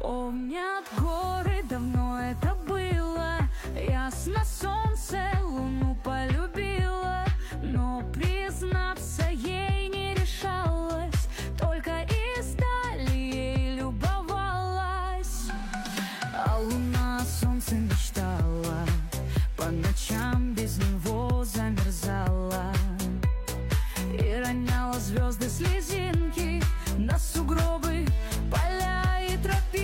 Помнят горы, давно это было. Ясно солнце, луну полюбила, но признаться ей не решалась, только издали ей любовалась. А луна о солнце мечтала, по ночам без него замерзала и роняла звезды слезинки на сугробы, поля и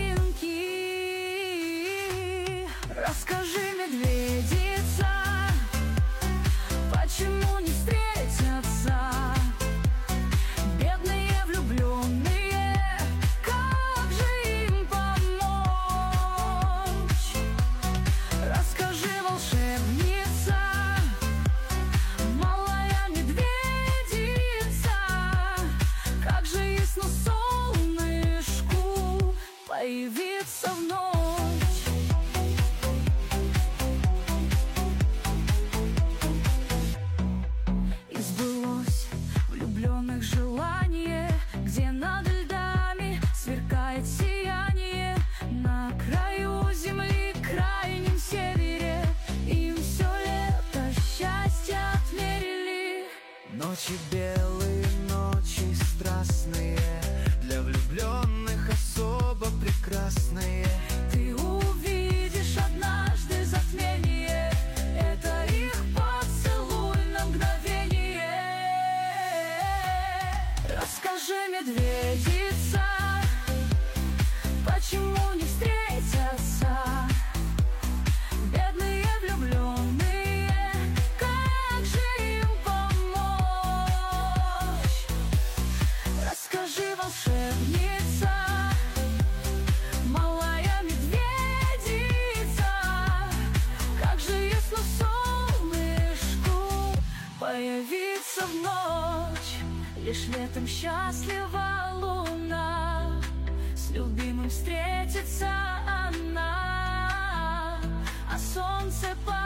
тропинки. Расскажи, медведица, почему не встретятся бедные влюбленные? Как же им помочь? Расскажи, волшебница, малая медведица, как же ясно солнышку появиться в ночь. Влюбленных желание, где над льдами сверкает сияние, на краю земли, крайнем севере, им все лето счастья отмерили. Ночи белые, ночи страстные, для влюбленных особо прекрасные. Ты увидишь однажды затмение, это их поцелуй на мгновение. Расскажи, медведица, почему не встретятся бедные влюбленные? Как же им помочь? Расскажи, волшебница, малая медведица, как же ясно солнышку появиться в ночь. Лишь летом счастлива луна, с любимым встретится она, а солнце